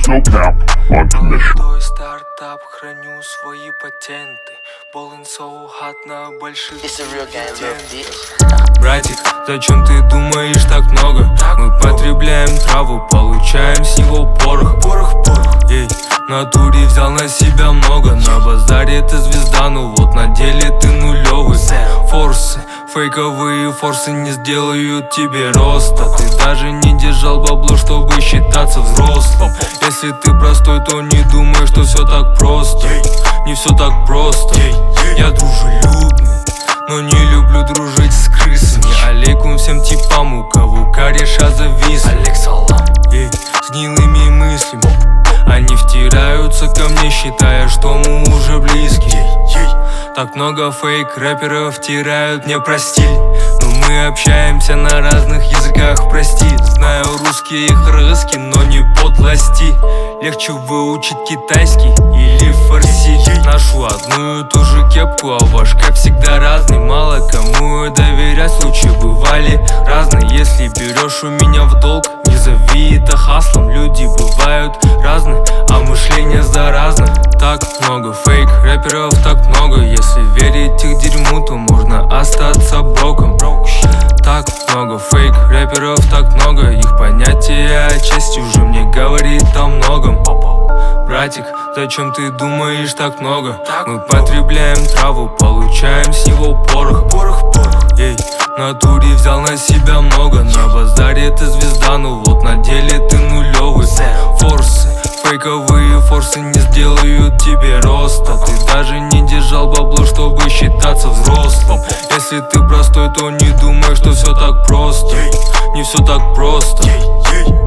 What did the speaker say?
No cap on commission. Молодой стартап, храню свои патенты. Ballin' so hot на больших дивидендах. Братик, зачем ты думаешь так много? Мы потребляем траву, получаем с него порох. Эй, в натуре взял на себя много. На базаре ты звезда, но вот на деле ты нулевый. Форсы, фейковые форсы не сделают тебе роста. Ты даже не держал бабло, чтобы считаться взрослым. Если ты простой, то не думай, что все так просто. Не все так просто. Я дружелюбный, но не люблю дружить с крысами. Алейкум всем типам, у кого кореша зависли. Алек салам. С гнилыми мыслями они втираются ко мне, считая, что мы уже близкие. Так много фейк-рэперов втирают мне про стиль, но мы общаемся на разных языках, прости. Знаю русский и кыргызский, но не подлости. Легче выучить китайский или фарси. Ношу одну и ту же кепку, а ваш как всегда разный. Мало кому доверять, случаи бывали разные. Если берешь у меня в долг, не зови это хаслом. Люди бывают разные, а мышление заразно. Так много фейк-рэперов, так много. Если верить их дерьму, то можно остаться броком. Так много фейк-рэперов, так много. Их понятие о чести уже мне говорит о многом. Братик, зачем ты думаешь так много? Мы потребляем траву, получаем с него порох. Эй, в натуре взял на себя много. На базаре ты звезда, но вот на деле ты нулевый. Форсы, фейковые форсы не сделают тебе роста. Ты даже не держал бабло, чтобы считаться взрослым. Если ты простой, то не думай, что все так просто. Не все так просто.